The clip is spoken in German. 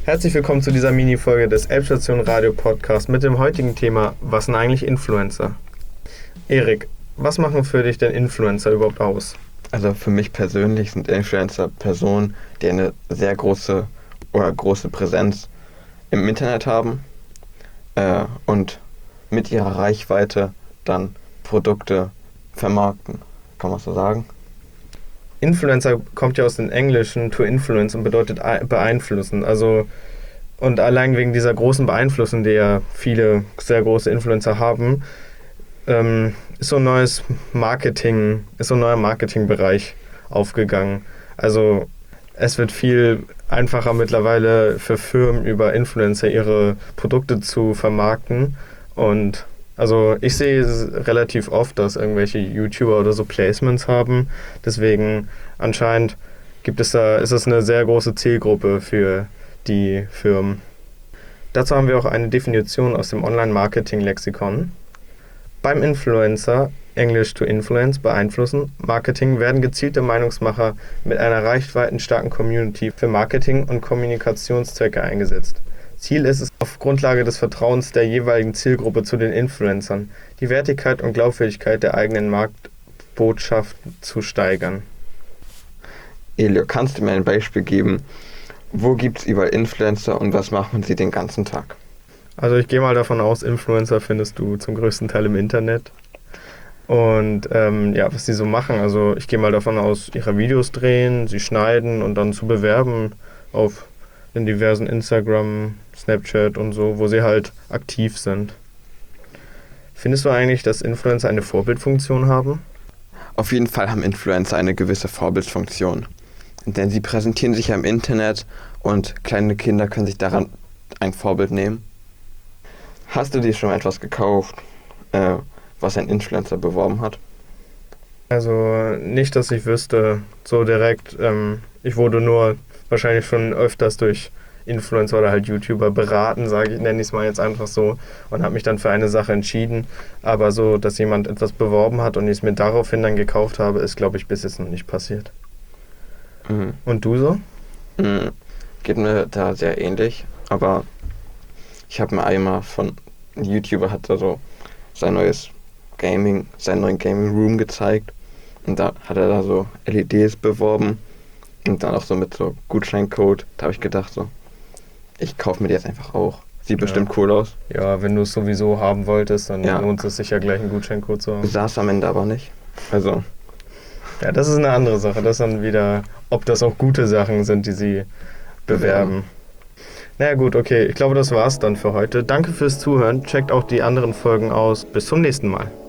Herzlich willkommen zu dieser Mini-Folge des Elbstation Radio Podcast mit dem heutigen Thema: Was sind eigentlich Influencer? Erik, was machen für dich denn Influencer überhaupt aus? Also für mich persönlich sind Influencer Personen, die eine sehr große Präsenz im Internet haben und mit ihrer Reichweite dann Produkte vermarkten. Kann man so sagen? Influencer kommt ja aus dem Englischen to influence und bedeutet beeinflussen. Also, und allein wegen dieser großen Beeinflussung, die ja viele sehr große Influencer haben, ist so ein neuer Marketingbereich aufgegangen. Also es wird viel einfacher mittlerweile für Firmen über Influencer ihre Produkte zu vermarkten. Und also ich sehe es relativ oft, dass irgendwelche YouTuber oder so Placements haben. Deswegen anscheinend ist es eine sehr große Zielgruppe für die Firmen. Dazu haben wir auch eine Definition aus dem Online-Marketing-Lexikon. Beim Influencer, Englisch to influence, beeinflussen, Marketing werden gezielte Meinungsmacher mit einer reichweitenstarken Community für Marketing- und Kommunikationszwecke eingesetzt. Ziel ist es, auf Grundlage des Vertrauens der jeweiligen Zielgruppe zu den Influencern, die Wertigkeit und Glaubwürdigkeit der eigenen Marktbotschaft zu steigern. Elio, kannst du mir ein Beispiel geben? Wo gibt es überall Influencer und was machen sie den ganzen Tag? Also ich gehe mal davon aus, Influencer findest du zum größten Teil im Internet. Und was sie so machen, also ich gehe mal davon aus, ihre Videos drehen, sie schneiden und dann zu bewerben auf in diversen Instagram, Snapchat und so, wo sie halt aktiv sind. Findest du eigentlich, dass Influencer eine Vorbildfunktion haben? Auf jeden Fall haben Influencer eine gewisse Vorbildfunktion. Denn sie präsentieren sich ja im Internet und kleine Kinder können sich daran ein Vorbild nehmen. Hast du dir schon etwas gekauft, was ein Influencer beworben hat? Also nicht, dass ich wüsste, so direkt. Ich wurde nur wahrscheinlich schon öfters durch Influencer oder halt YouTuber beraten, nenne ich es mal jetzt einfach so, und habe mich dann für eine Sache entschieden. Aber so, dass jemand etwas beworben hat und ich es mir daraufhin dann gekauft habe, ist, glaube ich, bis jetzt noch nicht passiert. Mhm. Und du so? Geht mir da sehr ähnlich, aber ich habe mir einmal von ein YouTuber hat da so seinen neuen Gaming Room gezeigt und da hat er da so LEDs beworben und dann auch so mit so Gutscheincode. Da habe ich gedacht so, ich kaufe mir die jetzt einfach auch. Sieht bestimmt cool aus. Ja, wenn du es sowieso haben wolltest, dann lohnt es sich ja gleich einen Gutscheincode zu haben. Saß am Ende aber nicht. Also. Ja, das ist eine andere Sache. Das ist dann wieder, ob das auch gute Sachen sind, die sie bewerben. Naja gut, okay. Ich glaube, das war's dann für heute. Danke fürs Zuhören. Checkt auch die anderen Folgen aus. Bis zum nächsten Mal.